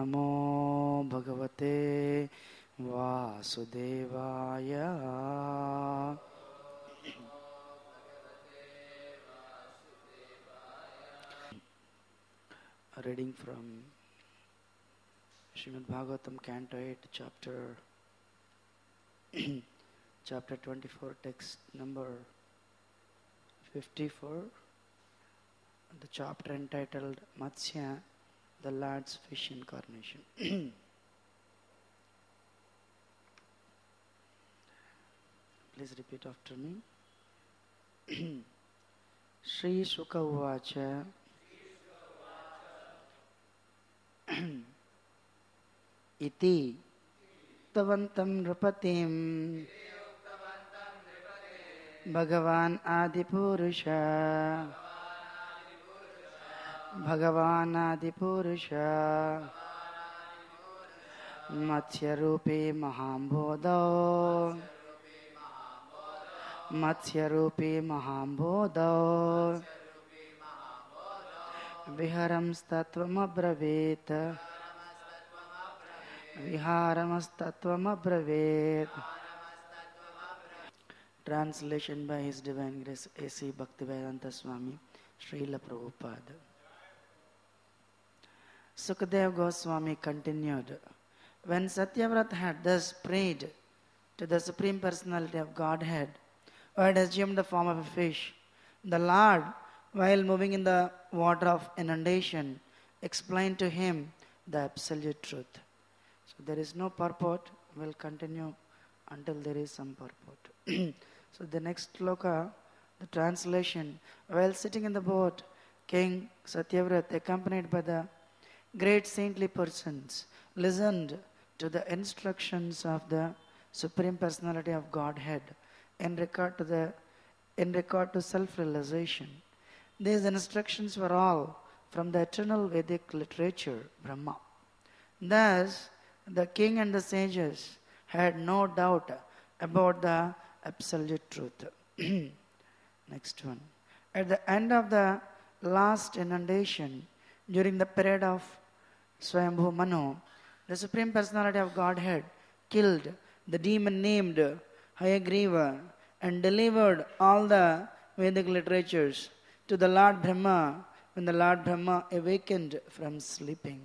नमो भगवते वासुदेवाय. A reading from Srimad Bhagavatam, Canto 8, chapter 24, text number 54, the chapter entitled Matsya, the Lord's Fish Incarnation. Please repeat after me. Shri Shuka Uvacha Iti Uktavantam Nrupatim Bhagavan Adipurusha Bhagavan Adipurusha Matsyarupi Mahambodho Matsyarupi Mahambodho Viharamstatvam Abravit. Translation by His Divine Grace A.C. Bhaktivedanta Swami Srila Prabhupada. Sukadeva Goswami continued, when Satyavrata had thus prayed to the Supreme Personality of Godhead, who had assumed the form of a fish, the Lord, while moving in the water of inundation, explained to him the absolute truth. So there is no purport. We'll continue until there is some purport. So the next sloka, the translation, while sitting in the boat, King Satyavrata, accompanied by the great saintly persons, listened to the instructions of the Supreme Personality of Godhead in regard to self-realization. These instructions were all from the eternal Vedic literature, Brahma. Thus, the king and the sages had no doubt about the absolute truth. Next one. At the end of the last inundation, during the period of Swayambhu Manu, the Supreme Personality of Godhead killed the demon named Hayagriva and delivered all the Vedic literatures to the Lord Brahma when the Lord Brahma awakened from sleeping.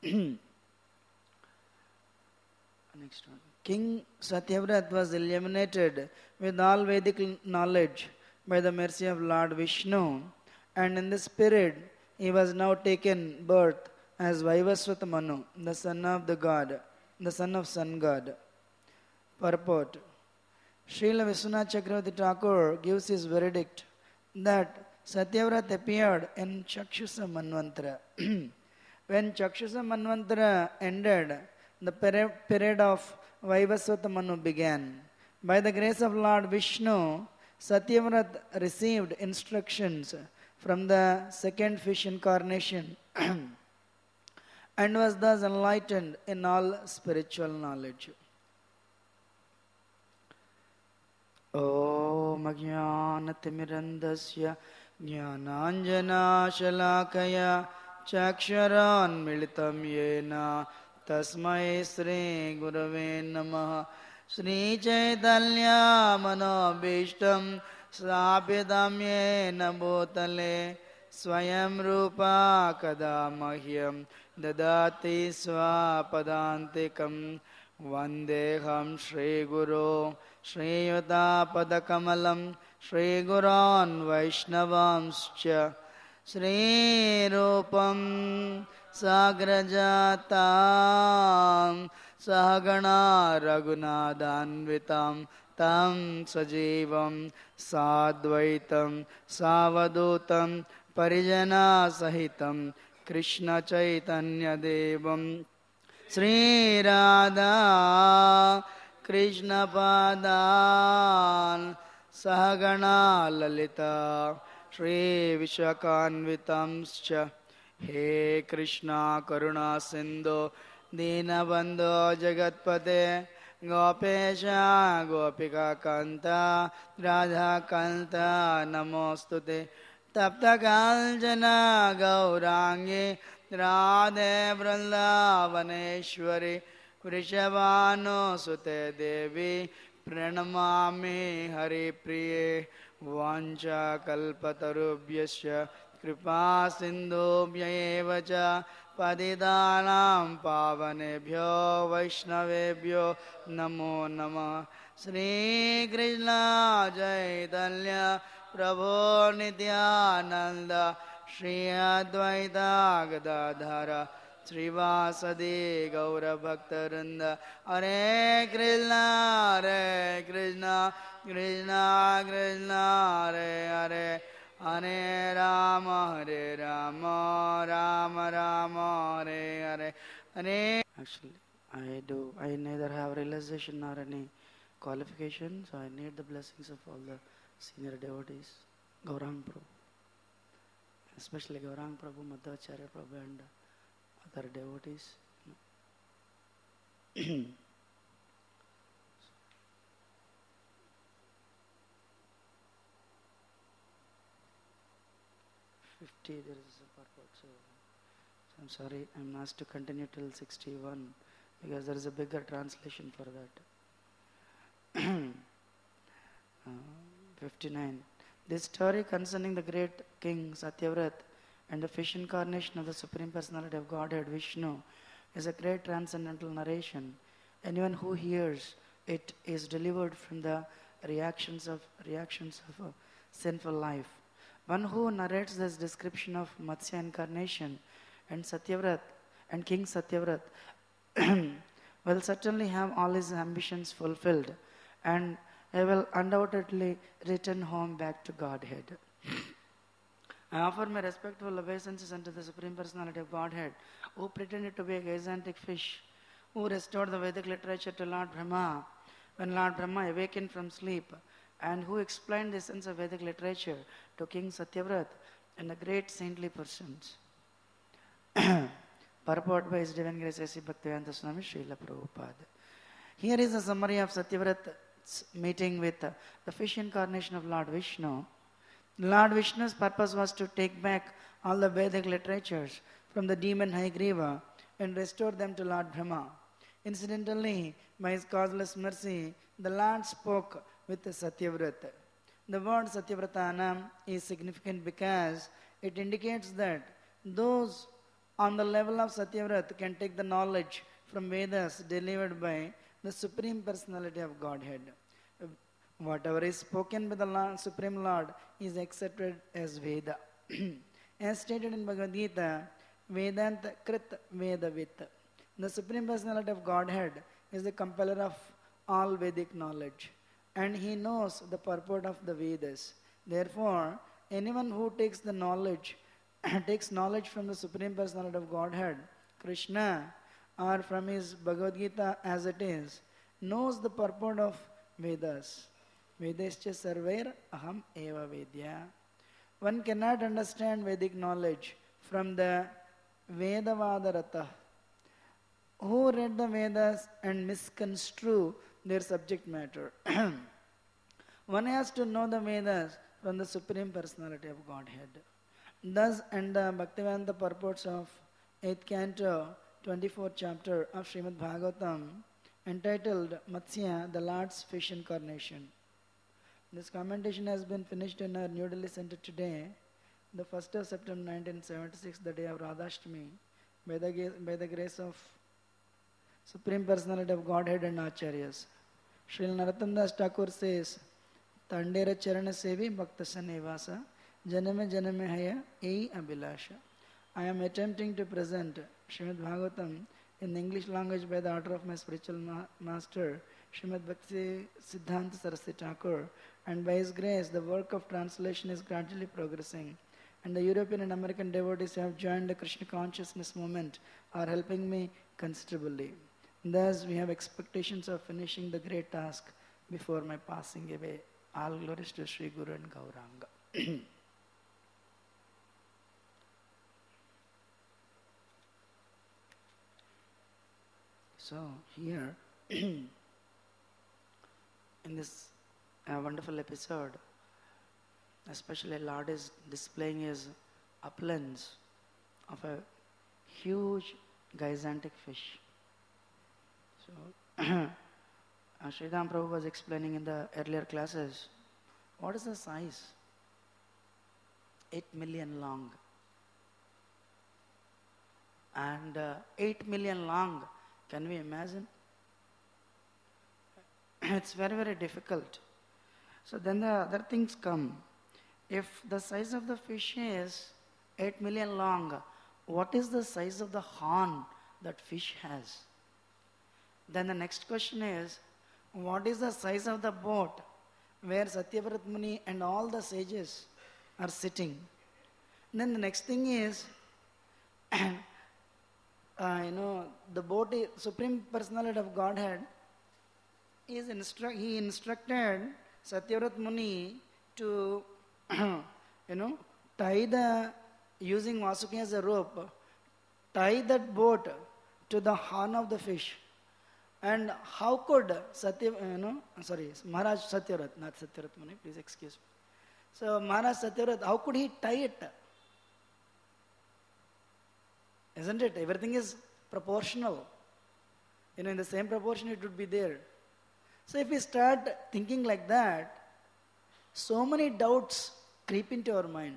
Next one. King Satyavrata was illuminated with all Vedic knowledge by the mercy of Lord Vishnu, and in this period he was now taken birth as Vaivasvata Manu, the son of the god, the son of sun god. Purport. Srila Vishwanath Chakravarti Thakur gives his verdict that Satyavrata appeared in Chakshusa Manvantara. When Chakshusa Manvantara ended, the period of Vaivasvata Manu began. By the grace of Lord Vishnu, Satyavrata received instructions from the second fish incarnation and was thus enlightened in all spiritual knowledge. Om Ajnanaatimirandasya Jnananjana Shalakaya Chaksharan Militam Yena Tasmai Sri Gurave Namaha. Sri Chaitanya Manobishtam Sthapidam Yena Bhutale Swayam Rupa Kadamahyam Dadati Swapadantikam Vandeham Shri Guru Shri Yuta Padakamalam Shri Guron Vaishnavamscha Shri Rupam Sagrajatam Sahagana Raghunathanvitam Tam Sajivam Sadvaitam Savadutam Parijana Sahitam Krishna Chaitanya Devam Sri Radha Krishna Padan Sahagana Lalita Shri Vishwakanvitamscha. He Krishna Karuna Sindhu Dinabandhu Jagatpate Gopesha Gopika Kanta Radha Kanta Namostute Tapta Kaljana Gaurangi Radhe Vrindavaneshwari वृषभानुसुते देवी प्रणमामि हरिप्रिये वाञ्छाकल्पतरुभ्यश्च कृपा सिन्धुभ्य एव च पतितानां पावनेभ्यो वैष्णवेभ्यो नमो नमः। श्रीकृष्ण चैतन्य प्रभो नित्यानन्द श्री अद्वैत गदाधर श्रीवासदि गौरभक्तवृंद। हरे Krishna Krishna Krishna Hare Hare Hare Ram Ram Ram Hare Hare Hare. Actually, I neither have realization nor any qualification, so I need the blessings of all the senior devotees, Gaurang Prabhu, especially Gaurang Prabhu, Madhvacharya Prabhu and other devotees. 50 there is a purport, so I'm sorry, I'm asked to continue till 61 because there is a bigger translation for that. 59. This story concerning the great king Satyavrat and the fish incarnation of the Supreme Personality of Godhead Vishnu is a great transcendental narration. Anyone who hears it is delivered from the reactions of a sinful life. One who narrates this description of Matsya incarnation and Satyavrat and King Satyavrat will certainly have all his ambitions fulfilled, and he will undoubtedly return home back to Godhead. I offer my respectful obeisances unto the Supreme Personality of Godhead, who pretended to be a gigantic fish, who restored the Vedic literature to Lord Brahma when Lord Brahma awakened from sleep, and who explained the essence of Vedic literature to King Satyavrat and the great saintly persons. Purport by His Divine Grace A.C. Bhaktivedanta Swami Srila Prabhupada. Here is a summary of Satyavrat's meeting with the fish incarnation of Lord Vishnu. Lord Vishnu's purpose was to take back all the Vedic literatures from the demon Haigriva and restore them to Lord Brahma. Incidentally, by his causeless mercy, the Lord spoke with Satyavrata. The word Satyavratana is significant because it indicates that those on the level of Satyavrat can take the knowledge from Vedas delivered by the Supreme Personality of Godhead. Whatever is spoken by the Supreme Lord is accepted as Veda. As stated in Bhagavad Gita, Vedanta Krit Vedavit. The Supreme Personality of Godhead is the compeller of all Vedic knowledge, and he knows the purport of the Vedas. Therefore, anyone who takes knowledge from the Supreme Personality of Godhead, Krishna, or from his Bhagavad Gita as it is, knows the purport of Vedas. Vedascha sarvair aham eva vedya. One cannot understand Vedic knowledge from the Vedavadarata, who read the Vedas and misconstrue their subject matter. One has to know the Vedas from the Supreme Personality of Godhead. Thus, and the Bhaktivedanta purports of 8th canto, 24th chapter of Srimad Bhagavatam, entitled Matsya, the Lord's Fish Incarnation. This commentation has been finished in our New Delhi Center today, the 1st of September 1976, the day of Radhashtami, by the grace of Supreme Personality of Godhead and Acharyas. Srila Narottam Das Thakur says, Tandera Charana Sevi Bhakta Sanivasa, Janame Janame Haya Ei Abhilasha. I am attempting to present Srimad Bhagavatam in the English language by the order of my spiritual master, Srimad Bhakti Siddhanta Saraswati Thakur, and by his grace, the work of translation is gradually progressing, and the European and American devotees who have joined the Krishna consciousness movement are helping me considerably. Thus, we have expectations of finishing the great task before my passing away. All glories to Sri Guru and Gauranga. So, here, in this wonderful episode, especially Lord is displaying his uplands of a huge, gigantic fish. So, Sridham Prabhu was explaining in the earlier classes, what is the size? 8 million long. And 8 million long, can we imagine? It's very, very difficult. So then the other things come. If the size of the fish is 8 million long, what is the size of the horn that fish has? Then the next question is, what is the size of the boat where Satyavrata Muni and all the sages are sitting? Then the next thing is, the boat is Supreme Personality of Godhead. He instructed Satyavrata Muni to, using Vasuki as a rope, tie that boat to the horn of the fish. And how could Maharaj Satyavrata, not Satyavrata Muni, please excuse me. So Maharaj Satyavrata, how could he tie it? Isn't it? Everything is proportional. In the same proportion it would be there. So if we start thinking like that, so many doubts creep into our mind.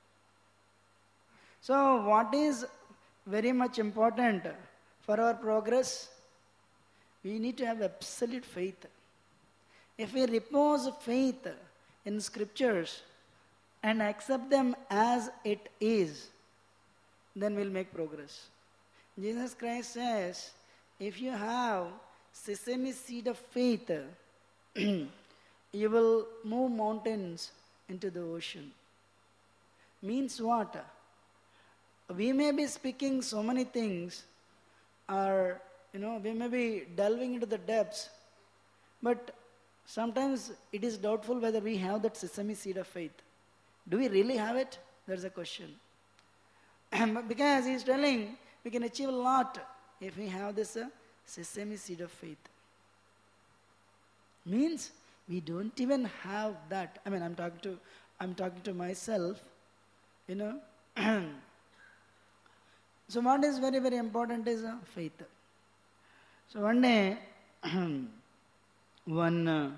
So what is very much important for our progress? We need to have absolute faith. If we repose faith in scriptures and accept them as it is, then we'll make progress. Jesus Christ says, if you have sesame seed of faith, you will move mountains into the ocean. Means what? We may be speaking so many things, or we may be delving into the depths, but sometimes it is doubtful whether we have that sesame seed of faith. Do we really have it? There's a question. Because he's telling we can achieve a lot if we have this sesame seed of faith. Means we don't even have that. I'm talking to myself, So what is very, very important is faith. So one day, one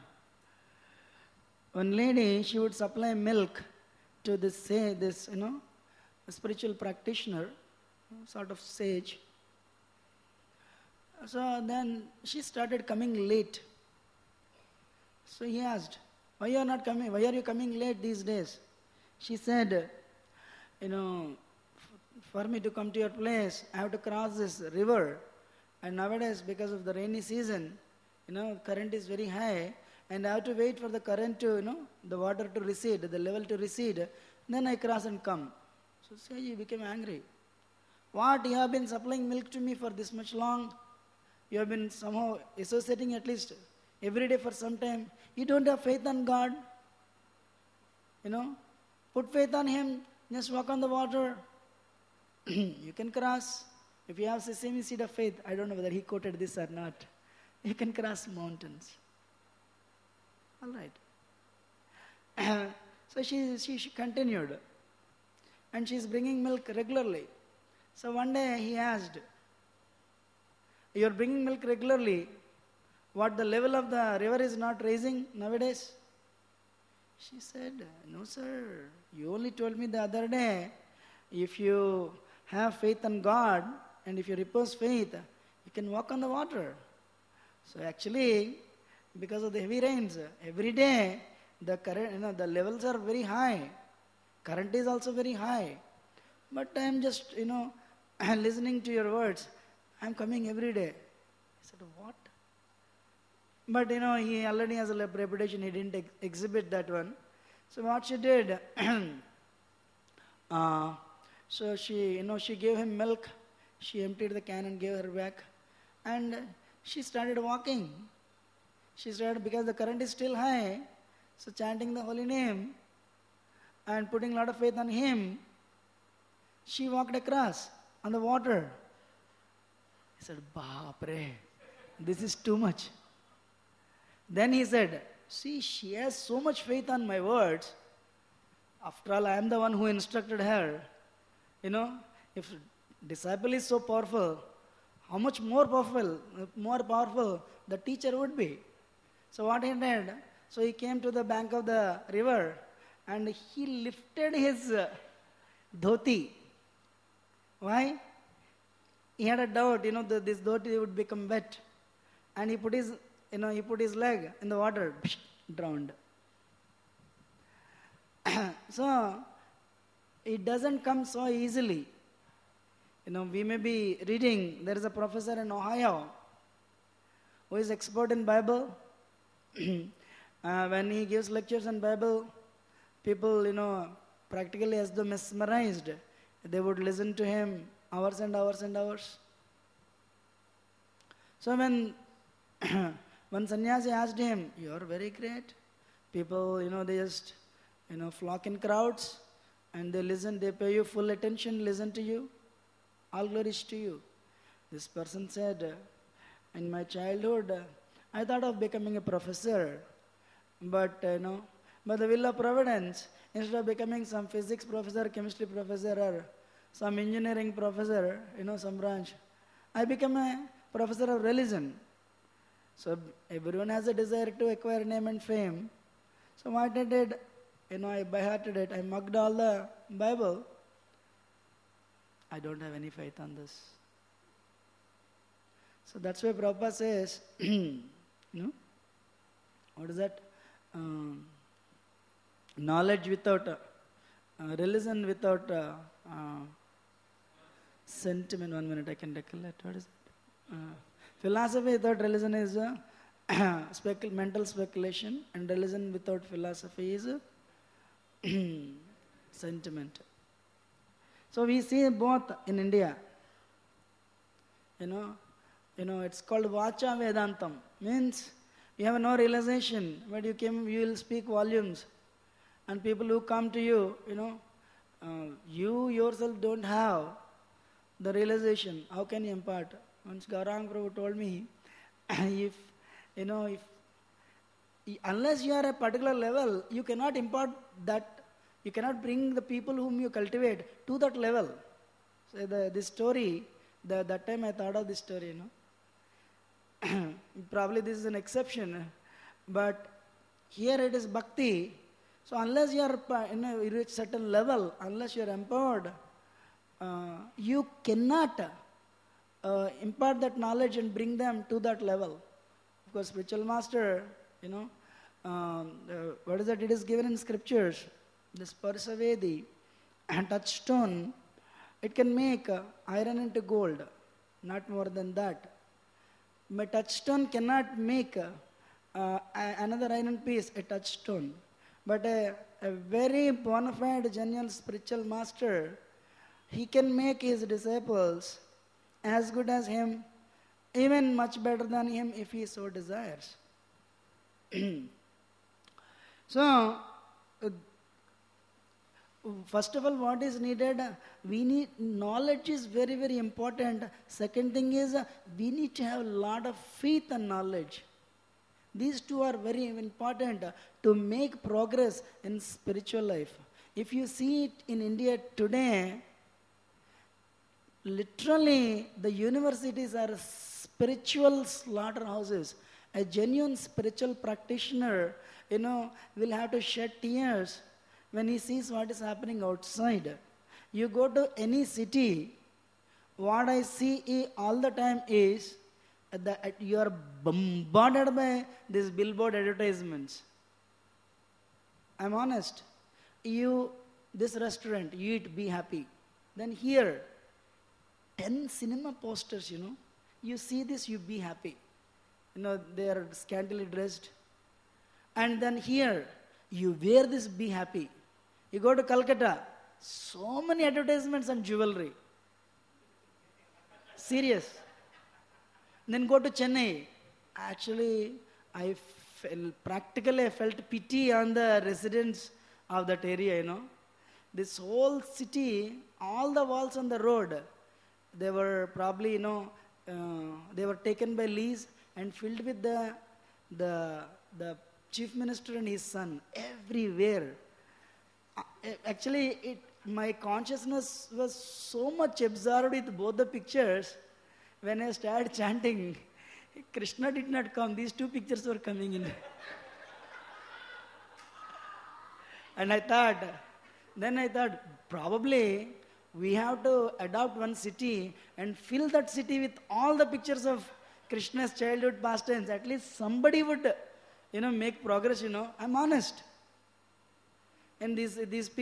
lady, she would supply milk to this a spiritual practitioner, sort of sage. So then she started coming late. So he asked, why you are not coming? Why are you coming late these days? She said, for me to come to your place, I have to cross this river. And nowadays, because of the rainy season, current is very high, and I have to wait for the current to, the water to recede, the level to recede. Then I cross and come. So Saji became angry. What? You have been supplying milk to me for this much long? You have been somehow associating at least every day for some time. You don't have faith on God. Put faith on Him. Just walk on the water. You can cross. If you have sesame seed of faith, I don't know whether he quoted this or not. You can cross mountains. All right. So she continued. And she is bringing milk regularly. So one day he asked, you are bringing milk regularly. What, the level of the river is not rising nowadays? She said, no sir, you only told me the other day, if you have faith on God and if you repose faith, you can walk on the water. So actually, because of the heavy rains, every day the current, the levels are very high. Current is also very high. But I am just, listening to your words. I am coming every day. I said, what? But, he already has a reputation. He didn't exhibit that one. So what she did, so she gave him milk. She emptied the can and gave her back. And she started walking. She started, because the current is still high, so chanting the holy name and putting a lot of faith on him, she walked across on the water. He said, Baapre, this is too much. Then he said, see, she has so much faith on my words. After all, I am the one who instructed her. If disciple is so powerful, how much more powerful the teacher would be. So what he did, so he came to the bank of the river and he lifted his dhoti. Why? He had a doubt, this dhoti would become wet. And he put his leg in the water, drowned. So, it doesn't come so easily. We may be reading, there is a professor in Ohio who is expert in Bible. When he gives lectures on Bible, people, practically as though mesmerized, they would listen to him hours and hours and hours. So when sannyasi asked him, "You are very great. People, they just, flock in crowds and they listen, they pay you full attention, listen to you. All glories to you." This person said, "In my childhood, I thought of becoming a professor, but, by the will of providence, instead of becoming some physics professor, chemistry professor, or some engineering professor, some branch, I became a professor of religion. So everyone has a desire to acquire name and fame. So what I did, I by-hearted it. I mugged all the Bible. I don't have any faith on this." So that's why Prabhupada says, what is that? Knowledge without, religion without sentiment. 1 minute, I can recollect. What is it? Philosophy without religion is mental speculation, and religion without philosophy is sentiment. So we see both in India. It's called Vacha Vedantam. Means you have no realization, but you will speak volumes. And people who come to you, you yourself don't have the realization. How can you impart? Once Gaurang Prabhu told me, unless you are a particular level, you cannot impart that, you cannot bring the people whom you cultivate to that level. So this story, that time I thought of this story, Probably this is an exception, but here it is bhakti. So unless you are you reach certain level, unless you are empowered, you cannot impart that knowledge and bring them to that level. Of course, spiritual master, what is that? It is given in scriptures. This Parsavedi and touchstone, it can make iron into gold, not more than that. But touchstone cannot make another iron piece a touchstone. But a very bona fide, genuine spiritual master, he can make his disciples as good as him, even much better than him if he so desires. So, first of all, what is needed? We need, knowledge is very, very important. Second thing is, we need to have a lot of faith and knowledge. These two are very important to make progress in spiritual life. If you see it in India today, literally the universities are spiritual slaughterhouses. A genuine spiritual practitioner, will have to shed tears when he sees what is happening outside. You go to any city, what I see all the time is that you are bombarded by these billboard advertisements. I'm honest. This restaurant, you eat, be happy. Then here, 10 cinema posters, You see this, you be happy. They are scantily dressed. And then here, you wear this, be happy. You go to Calcutta, so many advertisements on jewelry. Serious. Then go to Chennai. Actually, I felt pity on the residents of that area, This whole city, all the walls on the road, they were probably, they were taken by lease and filled with the chief minister and his son everywhere. Actually, my consciousness was so much absorbed with both the pictures. When I started chanting, Krishna did not come. These two pictures were coming in. And I thought, probably we have to adopt one city and fill that city with all the pictures of Krishna's childhood pastimes. At least somebody would, make progress, I'm honest. And these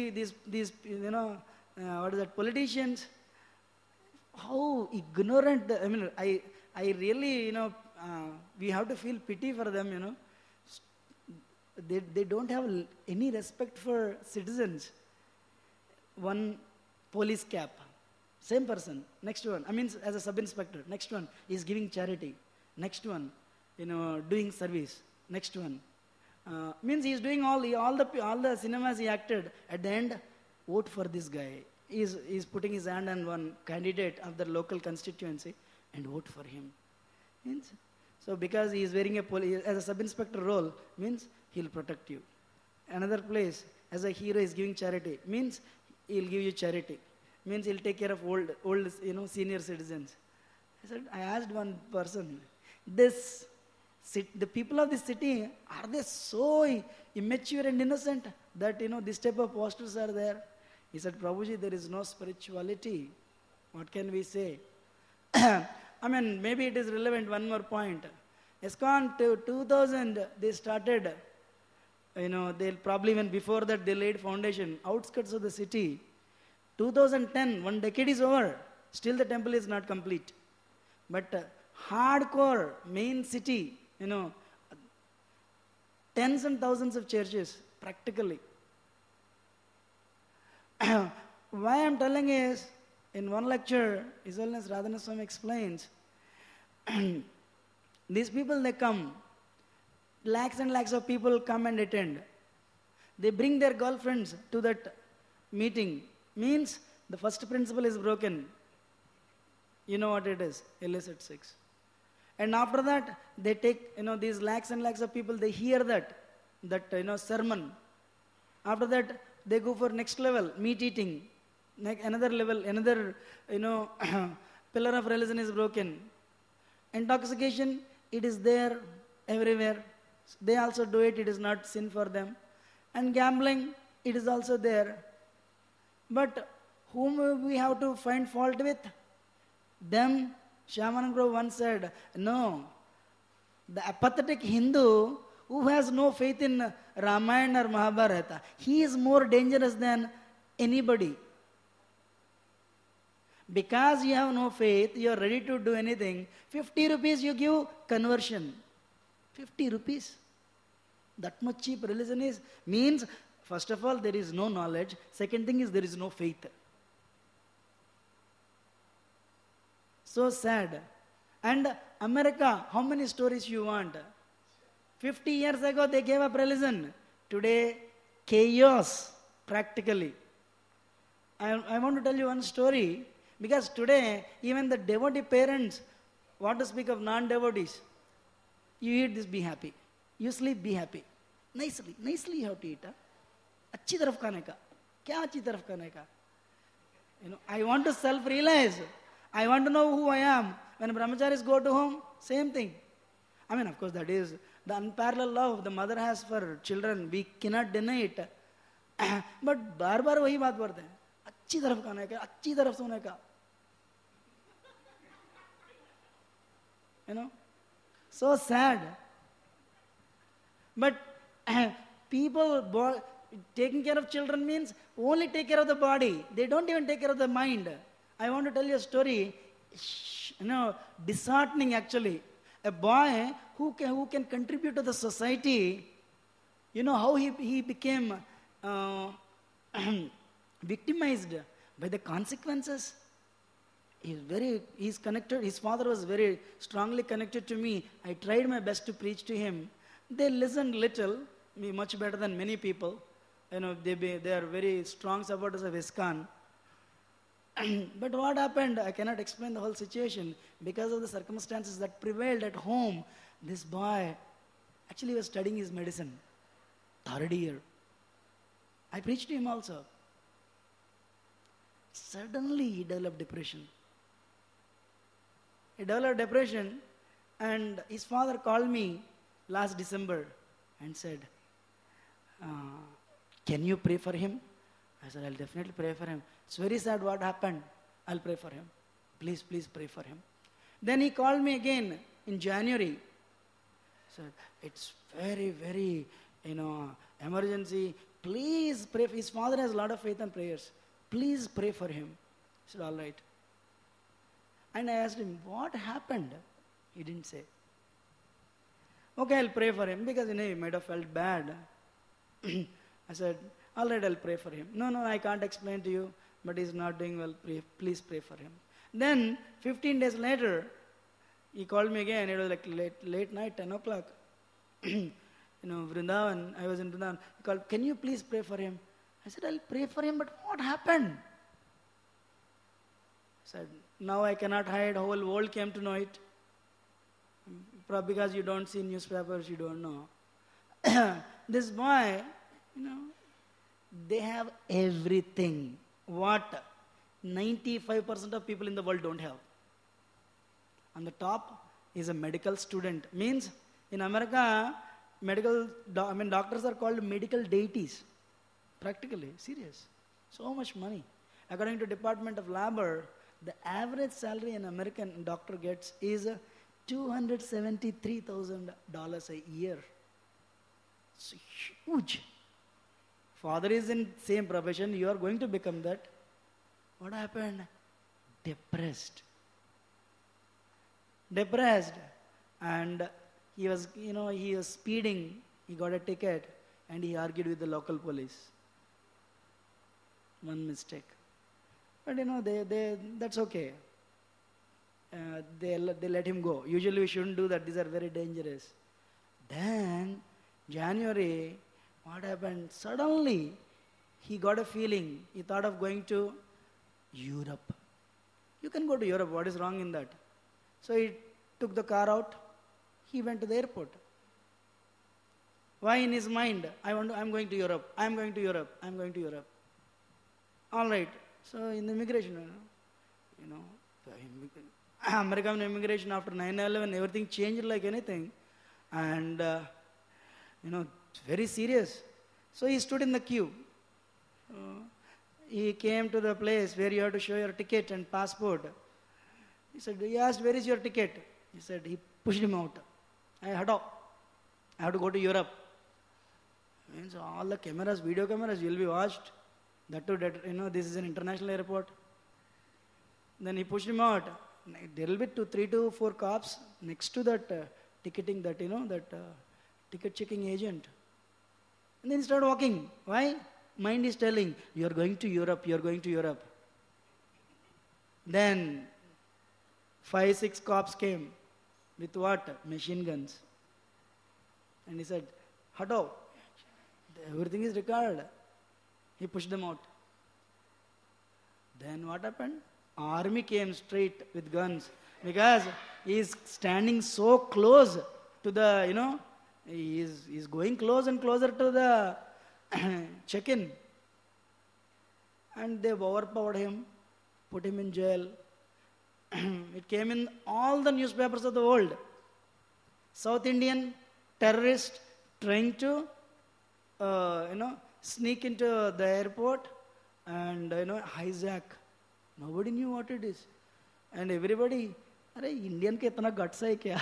politicians, how ignorant, I really, we have to feel pity for them, They don't have any respect for citizens. One police cap, same person. Next one, as a sub-inspector. Next one is giving charity. Next one, doing service. Next one, means he's doing all the cinemas he acted. At the end, vote for this guy. He's putting his hand on one candidate of the local constituency and vote for him. Means, so because he is wearing as a sub-inspector role, means he'll protect you. Another place, as a hero is giving charity, means he'll give you charity. Means he'll take care of old senior citizens. I asked one person, the people of this city, are they so immature and innocent that, this type of posters are there? He said, Prabhuji, there is no spirituality. What can we say? Maybe it is relevant, one more point. ISKCON 2000, they started, they'll probably even before that they laid foundation, outskirts of the city. 2010, 1 decade is over, still the temple is not complete. But hardcore, main city, tens and thousands of churches, practically. Why I'm telling is, in one lecture, His Holiness Radhana Swami explains, these people, they come, lakhs and lakhs of people come and attend. They bring their girlfriends to that meeting. Means the first principle is broken. You know what it is, illicit sex. And after that, they take, these lakhs and lakhs of people, they hear that sermon. After that, they go for next level, meat eating. Another level, another, pillar of religion is broken. Intoxication, it is there everywhere. They also do it, it is not sin for them. And gambling, it is also there. But whom we have to find fault with? Them. Shyamanand Prabhu once said, no, the apathetic Hindu who has no faith in Ramayana or Mahabharata, he is more dangerous than anybody. Because you have no faith, you are ready to do anything. 50 rupees you give conversion. 50 rupees. That much cheap religion is. Means, first of all, there is no knowledge. Second thing is there is no faith. So sad. And America, how many stories you want? 50 years ago they gave up religion. Today, chaos, practically. I want to tell you one story. Because today, even the devotee parents want to speak of non-devotees. You eat this, be happy. You sleep, be happy. Nicely you have to eat. Achhi taraf khane ka. Kya achhi taraf khane ka? I want to self-realize. I want to know who I am. When brahmacharis go to home, same thing. Of course, that is the unparalleled love the mother has for children. We cannot deny it. But बार-बार वही बात पढ़ते हैं. अच्छी तरफ खाने का, अच्छी तरफ सोने का. So sad. But people taking care of children means only take care of the body. They don't even take care of the mind. I want to tell you a story, disheartening actually. A boy who can contribute to the society, how he became victimized by the consequences. He's connected. His father was very strongly connected to me. I tried my best to preach to him. They listened little, much better than many people. They are very strong supporters of ISKCON. But what happened? I cannot explain the whole situation. Because of the circumstances that prevailed at home, this boy actually was studying his medicine, 3rd year. I preached to him also. Suddenly he developed depression. He developed depression, and his father called me last December and said, uh, can you pray for him? I said, I'll definitely pray for him. It's very sad what happened. I'll pray for him. Please, please pray for him. Then he called me again in January. Said, it's very, very, emergency. Please pray. His father has a lot of faith and prayers. Please pray for him. I said, all right. And I asked him, what happened? He didn't say. Okay, I'll pray for him, because he might have felt bad. I said, all right, I'll pray for him. No, I can't explain to you, but he's not doing well. Please pray for him. Then, 15 days later, he called me again. It was like late night, 10 o'clock. Vrindavan, I was in Vrindavan. He called, can you please pray for him? I said, I'll pray for him, but what happened? I said, now I cannot hide. Whole world came to know it. Probably because you don't see newspapers, you don't know. This boy, they have everything. What 95% of people in the world don't have. On the top is a medical student. Means in America, doctors are called medical deities. Practically, serious. So much money. According to Department of Labor, the average salary an American doctor gets is $273,000 a year. It's huge. Father is in same profession, you are going to become that. What happened? Depressed. And he was speeding. He got a ticket and he argued with the local police. One mistake. But that's okay. They let him go. Usually we shouldn't do that. These are very dangerous. Then, January, what happened? Suddenly, he got a feeling. He thought of going to Europe. You can go to Europe. What is wrong in that? So he took the car out. He went to the airport. Why in his mind? I'm going to Europe. I'm going to Europe. I'm going to Europe. All right. So in the immigration, American immigration after 9/11, everything changed like anything. And, it's very serious. So he stood in the queue. He came to the place where you have to show your ticket and passport. He asked, where is your ticket? He said, he pushed him out. I have to go to Europe. Means all the cameras, video cameras will be watched. That too, this is an international airport. Then he pushed him out. There will be 3 to 4 cops next to that ticketing, ticket checking agent. And then he started walking. Why? Mind is telling, you are going to Europe, you are going to Europe. Then 5, 6 cops came with what? Machine guns. And he said, Hato, everything is recorded. He pushed them out. Then what happened? Army came straight with guns because he is standing so close to the, he is going close and closer to the check-in. And they overpowered him, put him in jail. It came in all the newspapers of the world. South Indian terrorist trying to, sneak into the airport and, hijack. Nobody knew what it is. And everybody, Indian ke itna guts hai kya?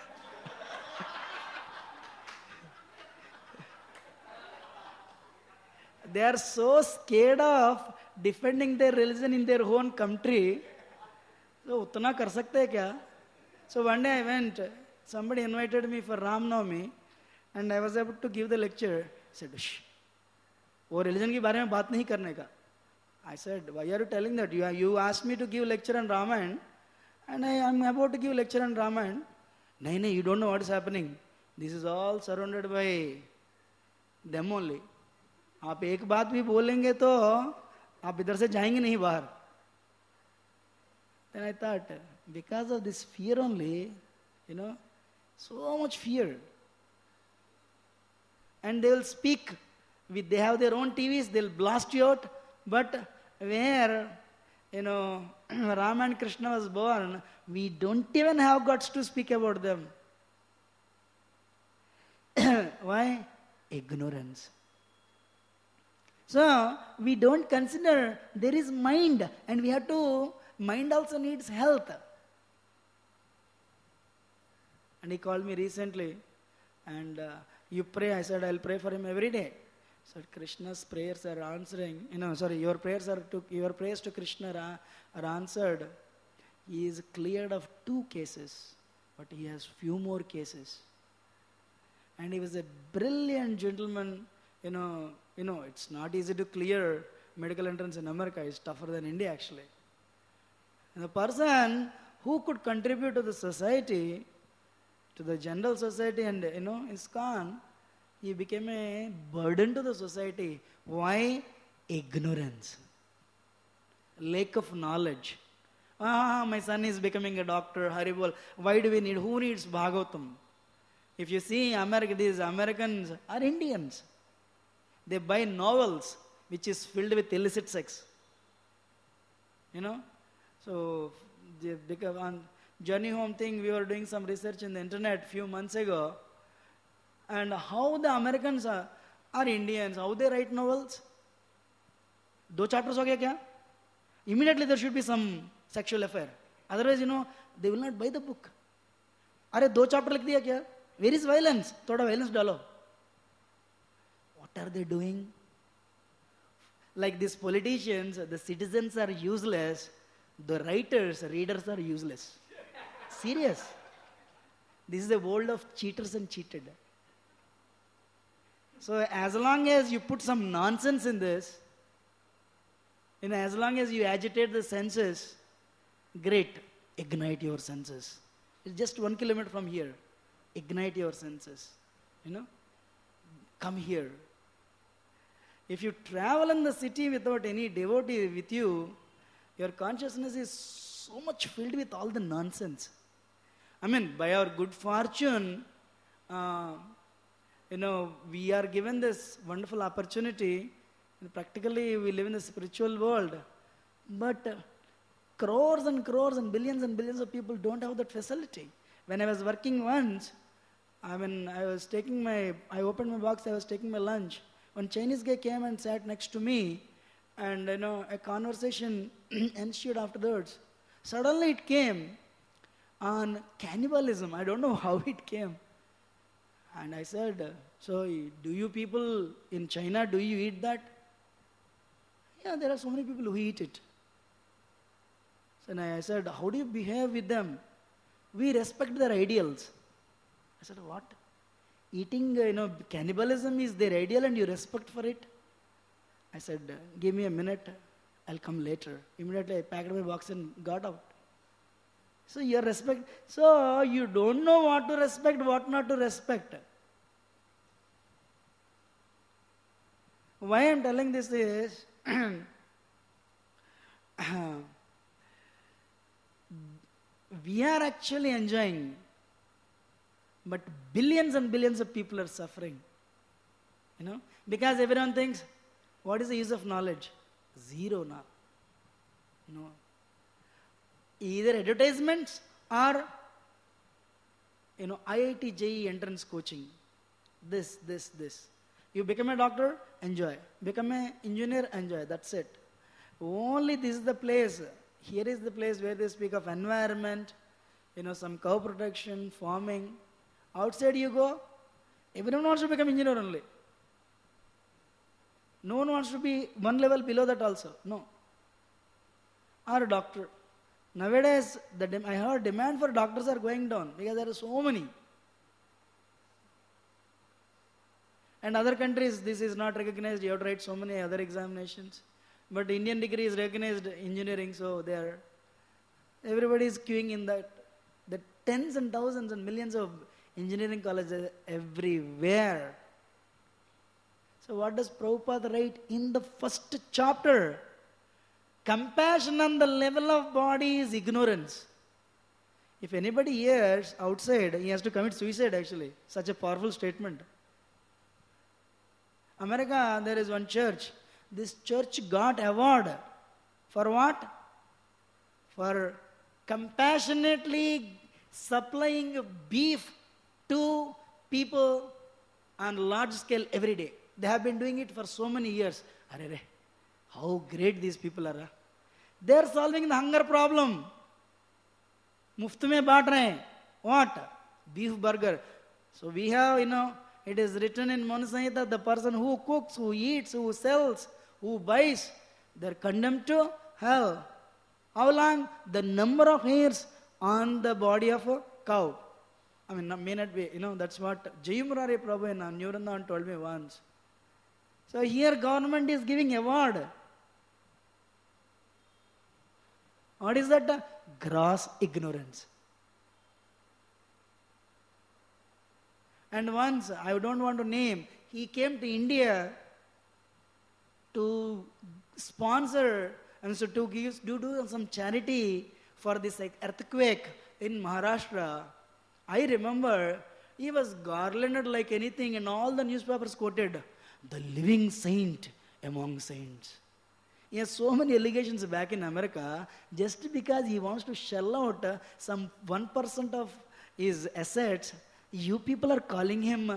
They are so scared of defending their religion in their own country. So, utna kar sakte hai kya? So, one day I went, somebody invited me for Ram Navami, and I was able to give the lecture. I said, shh, wo religion ke baare mein baat nahi karne ka. I said, why are you telling that? You asked me to give lecture on Ramayana, and I am about to give lecture on Ramayana. No, you don't know what is happening. This is all surrounded by them only. आप एक बात भी बोलेंगे तो आप इधर से जाएंगे नहीं बाहर. Then I thought, because of this fear only, so much fear. And they will speak. They have their own TVs, they'll blast you out. But where Rama and Krishna was born, we don't even have guts to speak about them. Why? Ignorance. So, we don't consider there is mind, and we have to, mind also needs health. And he called me recently, and you pray. I said, I'll pray for him every day. So Krishna's prayers are answering, your prayers to Krishna are answered. He is cleared of 2 cases, but he has few more cases. And he was a brilliant gentleman. It's not easy to clear medical entrance in America. It's tougher than India, actually. And the person who could contribute to the society, to the general society, and ISKCON, he became a burden to the society. Why? Ignorance. Lack of knowledge. My son is becoming a doctor, Haribol. Why do we need? Who needs Bhagavatam? If you see these Americans are Indians. They buy novels which is filled with illicit sex. So on journey home thing, we were doing some research in the internet few months ago. And how the Americans are Indians, how they write novels. 2 chapters ho gaya kya? Immediately there should be some sexual affair. Otherwise, they will not buy the book. Are 2 chapters likh diya kya? Where is violence? Thoda violence dalo. What are they doing? Like these politicians, the citizens are useless. The readers are useless. Serious. This is a world of cheaters and cheated. So as long as you put some nonsense in this, as long as you agitate the senses, great, ignite your senses. It's just 1 kilometer from here. Ignite your senses. Come here. If you travel in the city without any devotee with you, your consciousness is so much filled with all the nonsense. By our good fortune, we are given this wonderful opportunity. Practically, we live in the spiritual world. But crores and crores and billions of people don't have that facility. When I was working once, I opened my box, I was taking my lunch. One Chinese guy came and sat next to me, and a conversation ensued afterwards. Suddenly it came on cannibalism. I don't know how it came. And I said, so do you people in China, do you eat that? Yeah, there are so many people who eat it. So I said, how do you behave with them? We respect their ideals. I said, what? Eating, cannibalism is their ideal and you respect for it? I said, give me a minute, I'll come later. Immediately I packed my box and got out. So you don't know what to respect, what not to respect. Why I'm telling this is, we are actually enjoying, but billions and billions of people are suffering. Because everyone thinks, what is the use of knowledge? Zero now. No. Either advertisements or, IIT JEE entrance coaching. This. You become a doctor, enjoy. Become an engineer, enjoy. That's it. Only this is the place. Here is the place where they speak of environment, some cow protection, farming. Outside you go, everyone wants to become engineer only. No one wants to be one level below that also. No. Or a doctor. Nowadays, I heard demand for doctors are going down because there are so many. And other countries, this is not recognized. You have to write so many other examinations. But Indian degree is recognized engineering, so everybody is queuing in that. The tens and thousands and millions of engineering colleges everywhere. So what does Prabhupada write in the first chapter? Compassion on the level of body is ignorance. If anybody hears outside, he has to commit suicide actually. Such a powerful statement. America, there is one church. This church got award. For what? for compassionately supplying beef to people on large scale every day. They have been doing it for so many years. Arere, how great these people are. They are solving the hunger problem. मुफ्त में बांट रहे हैं. What? Beef burger. So we have, it is written in Manu Samhita, the person who cooks, who eats, who sells, who buys, they are condemned to hell. How long? The number of hairs on the body of a cow. I mean, may not be, that's what Jayamurari Prabhu in Newrandan told me once. So here government is giving award. What is that? Gross ignorance. And once, I don't want to name, he came to India to sponsor and so to do some charity for this earthquake in Maharashtra. I remember he was garlanded like anything, and all the newspapers quoted, the living saint among saints. He has so many allegations back in America just because he wants to shell out some 1% of his assets. You people are calling him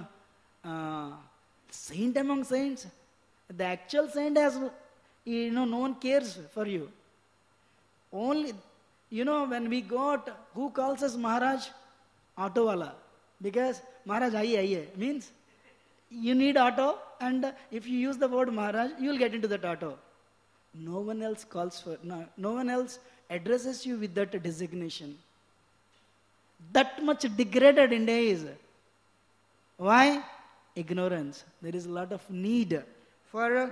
saint among saints. The actual saint has, no one cares for you. Only, when we got, who calls us Maharaj? Auto wala. Because Maharaj aiye means you need auto, and if you use the word Maharaj, you will get into that auto. No one else calls for, no one else addresses you with that designation. That much degraded India is. Why? Ignorance. There is a lot of need for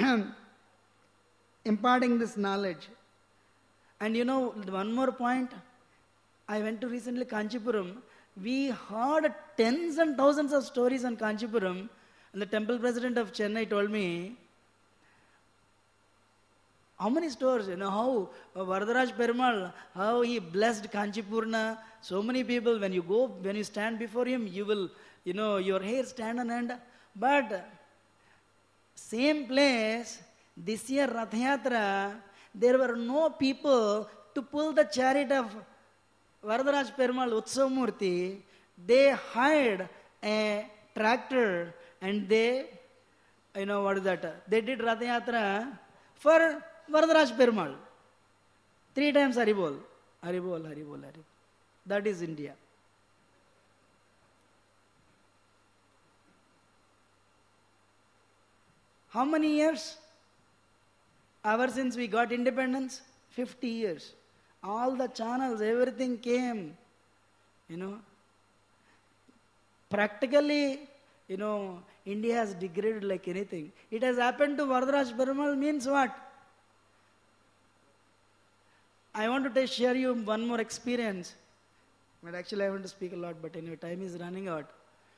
imparting this knowledge. And one more point. I went to recently Kanchipuram. We heard tens and thousands of stories on Kanchipuram. And the temple president of Chennai told me, how many stores, how Varadaraj Perumal, how he blessed Kanchipurna, so many people, when you stand before him, you will, your hair stand on end. But same place, this year Rath Yatra, there were no people to pull the chariot of Varadaraj Perumal Utsav Murti. They hired a tractor and they, what is that? They did Rath Yatra for Varadaraj Perumal. 3 times Haribol. Haribol, Haribol, Haribol. That is India. How many years? Ever since we got independence? 50 years. All the channels, everything came. Practically, India has degraded like anything. It has happened to Varadaraj Perumal means what? I want to share you one more experience. But actually I want to speak a lot, but anyway, time is running out.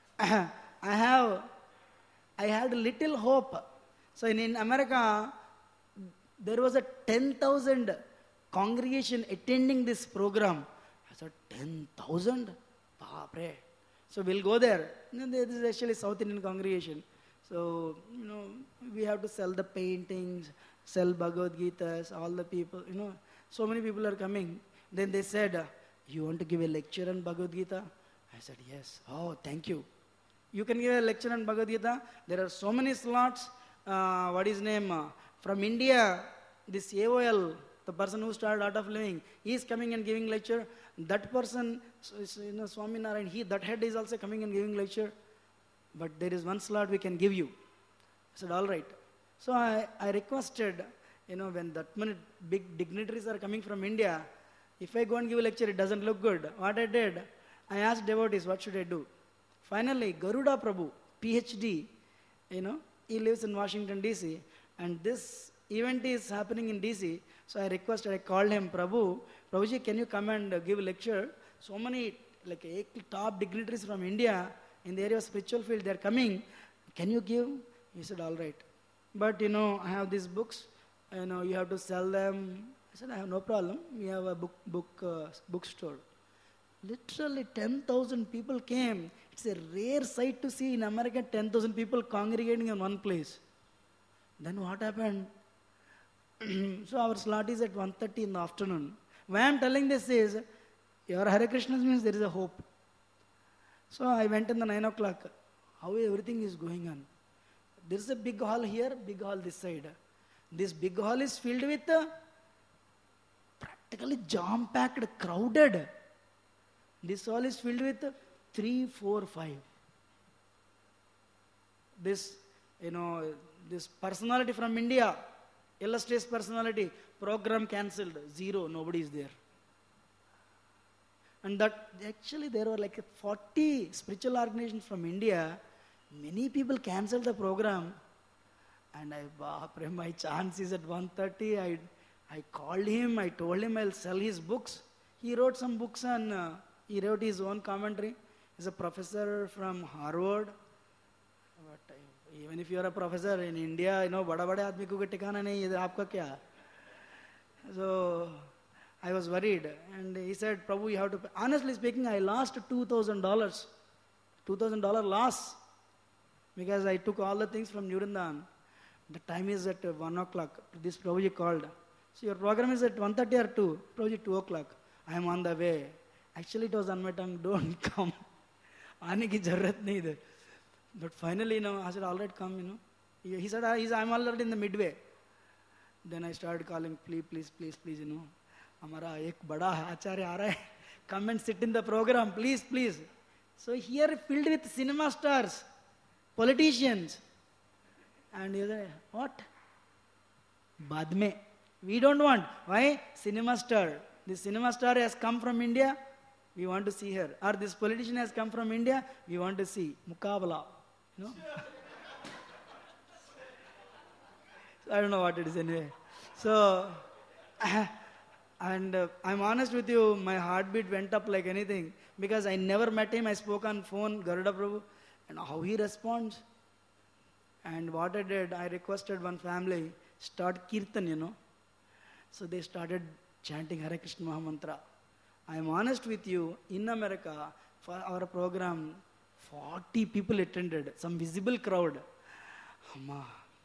I had little hope. So in America, there was a 10,000 congregation attending this program. I said, 10,000? Baapre. So we'll go there. This is actually South Indian congregation. So, we have to sell the paintings, sell Bhagavad Gitas, all the people, so many people are coming. Then they said, you want to give a lecture on Bhagavad Gita? I said, yes. Oh, thank you. You can give a lecture on Bhagavad Gita. There are so many slots. What is name? From India, this AOL, the person who started Art of Living, he is coming and giving lecture. That person, Swami Narayan, that head is also coming and giving lecture. But there is one slot we can give you. I said, all right. So I requested, when that many big dignitaries are coming from India, if I go and give a lecture, it doesn't look good. What I did, I asked devotees, what should I do? Finally, Garuda Prabhu, PhD, he lives in Washington, D.C. And this event is happening in D.C. So I called him, Prabhuji, can you come and give a lecture? So many, like 8 top dignitaries from India, in the area of spiritual field, they are coming. Can you give? He said, all right. But, I have these books. You have to sell them. I said, I have no problem. We have a bookstore. Literally 10,000 people came. It's a rare sight to see in America, 10,000 people congregating in one place. Then what happened? So our slot is at 1:30 in the afternoon. Why I am telling this is, your Hare Krishna means there is a hope. So I went in the 9 o'clock. How everything is going on. There is a big hall here, big hall this side. This big hall is filled with practically jam-packed, crowded. This hall is filled with 3, 4, 5. This, this personality from India, illustrious personality, program cancelled, 0, nobody is there. And that actually there were like 40 spiritual organizations from India. Many people cancelled the program. And my chance is at 1:30. I called him, I told him I'll sell his books. He wrote some books and he wrote his own commentary. He's a professor from Harvard. But even if you're a professor in India, bada bada aadmi ko tikana nahi, aapka kya? So I was worried. And he said, Prabhu, you have to pay. Honestly speaking, I lost $2,000. $2,000 loss. Because I took all the things from Nurundan. The time is at 1 o'clock. This Prabhuji called. So your program is at 1:30 or 2? Prabhuji, 2 o'clock. I am on the way. Actually, it was on my tongue. Don't come. Aane ki jarrat nahi there. But finally, I said, all right, come, He said, I'm already in the midway. Then I started calling, please, Hamara ek bada acharya aa raha hai. Come and sit in the program, please. So here filled with cinema stars, politicians. And you say, what? Baad mein. We don't want. Why? Cinema star. This cinema star has come from India. We want to see her. Or this politician has come from India. We want to see. Mukabala. I don't know what it is anyway. So, and I'm honest with you, my heartbeat went up like anything. Because I never met him. I spoke on phone, Garuda Prabhu. And how he responds. And what I did, I requested one family, start Kirtan, So they started chanting Hare Krishna Mahamantra. I am honest with you, in America, for our program, 40 people attended, some visible crowd. Amma,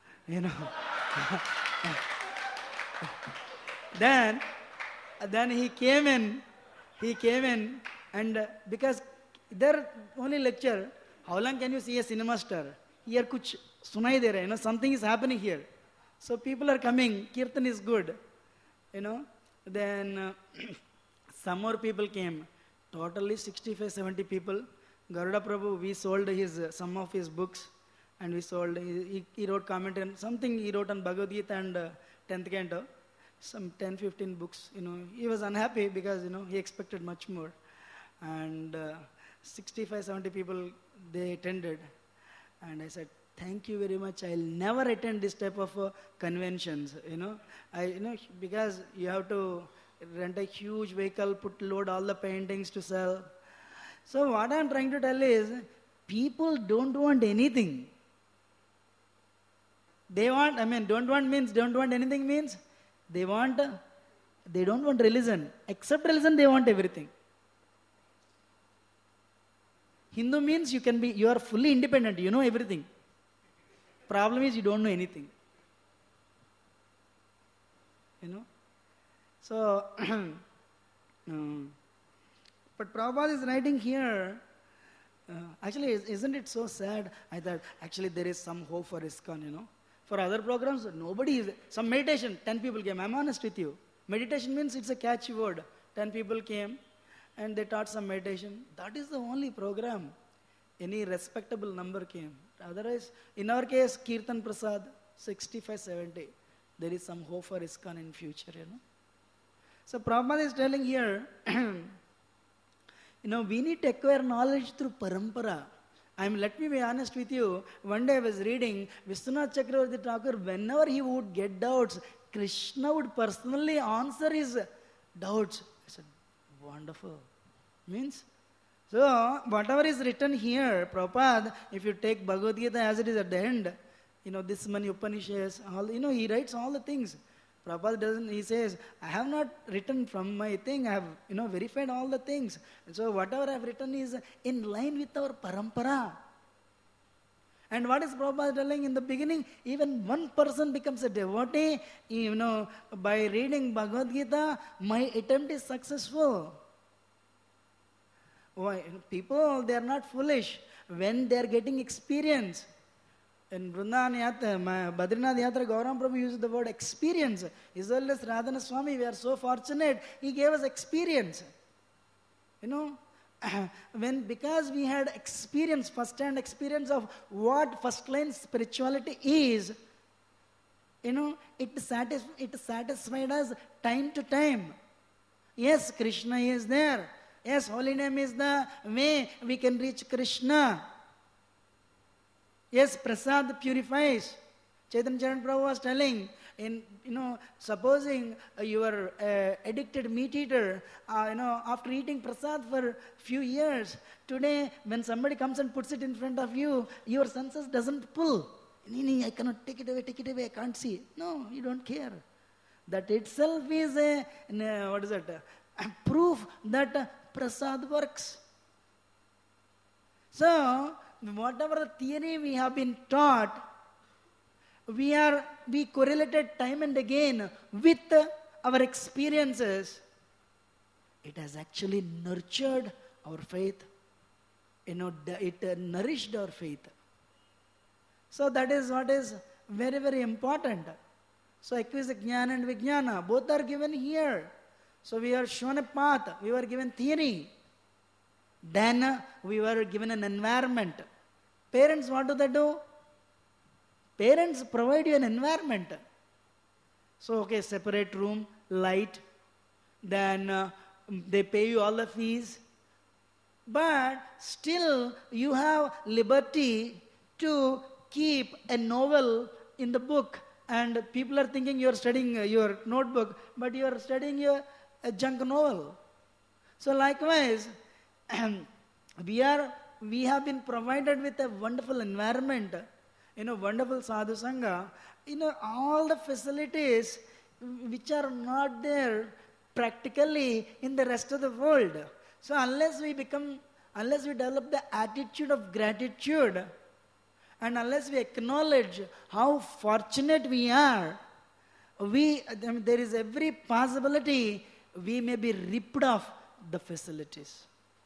Then he came in, and because their only lecture, how long can you see a cinema star? Here kuch sunai de raha hai, something is happening here. So people are coming, Kirtan is good, Then some more people came, totally 65, 70 people. Garuda Prabhu, we sold some of his books, and we sold, he wrote comment and something he wrote on Bhagavad Gita and 10th canto, some 10, 15 books, He was unhappy because, he expected much more. And 65, 70 people, they attended. And I said, thank you very much. I'll never attend this type of conventions, because you have to rent a huge vehicle, load all the paintings to sell. So what I'm trying to tell is, people don't want anything. They want, don't want means, don't want anything means, they don't want religion. Except religion, they want everything. Hindu means you are fully independent, you know everything. Problem is you don't know anything. So, but Prabhupada is writing here, actually, isn't it so sad? I thought, actually, there is some hope for ISKCON, For other programs, nobody is, some meditation, 10 people came. I'm honest with you. Meditation means it's a catchy word. 10 people came and they taught some meditation. That is the only program. Any respectable number came. Otherwise, in our case, Kirtan Prasad, 65, 70. There is some hope for ISKCON in future, So Prabhupada is telling here, we need to acquire knowledge through parampara. Let me be honest with you. One day I was reading Vishwanath Chakravarti Thakur, whenever he would get doubts, Krishna would personally answer his doubts. I said, wonderful. Means, so whatever is written here, Prabhupada, if you take Bhagavad Gita as it is at the end, this many Upanishads, all, he writes all the things. Prabhupada he says, I have not written from my thing, I have, verified all the things. And so whatever I have written is in line with our parampara. And what is Prabhupada telling in the beginning? Even one person becomes a devotee, by reading Bhagavad Gita, my attempt is successful. Why? People, they are not foolish when they are getting experience. In Vrindavan Yatra, Badrinath Yatra, Gauram Prabhu used the word experience. As well as Radhana Swami, we are so fortunate, he gave us experience. Because we had experience, first-hand experience of what first-line spirituality is, it satisfied us time to time. Yes, Krishna is there. Yes, holy name is the way we can reach Krishna. Yes, prasad purifies. Chaitanya Charan Prabhu was telling, supposing you are addicted meat eater, after eating prasad for few years, today when somebody comes and puts it in front of you, your senses doesn't pull. I cannot take it away, I can't see. No, you don't care. That itself is a proof that prasad works. So, whatever theory we have been taught, we correlated time and again with our experiences. It has actually nurtured our faith. It nourished our faith. So that is what is very, very important. So acquisitive jnana and vijnana, both are given here. So we are shown a path, we were given theory. Then we were given an environment. Parents, what do? Parents provide you an environment. So, separate room, light, then they pay you all the fees. But still, you have liberty to keep a novel in the book. And people are thinking you are studying your notebook, but you are studying a junk novel. So likewise, we have been provided with a wonderful environment, wonderful sadhu sangha, all the facilities which are not there practically in the rest of the world. So unless we develop the attitude of gratitude, and unless we acknowledge how fortunate we are, there is every possibility we may be ripped off the facilities.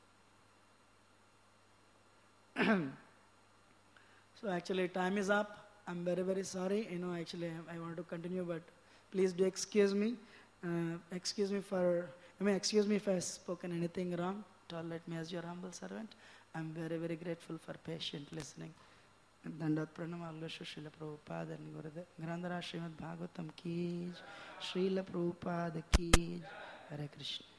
So actually time is up. I'm very, very sorry. Actually I want to continue, but please do excuse me. Excuse me if I have spoken anything wrong. Tolerate me as your humble servant. I'm very, very grateful for patient listening. Dandat pranam Algashu Srila Prabhupada and Gurudev. Grandhara Srimad Bhagavatam ki, Srila Prabhupada ki, Hare Krishna.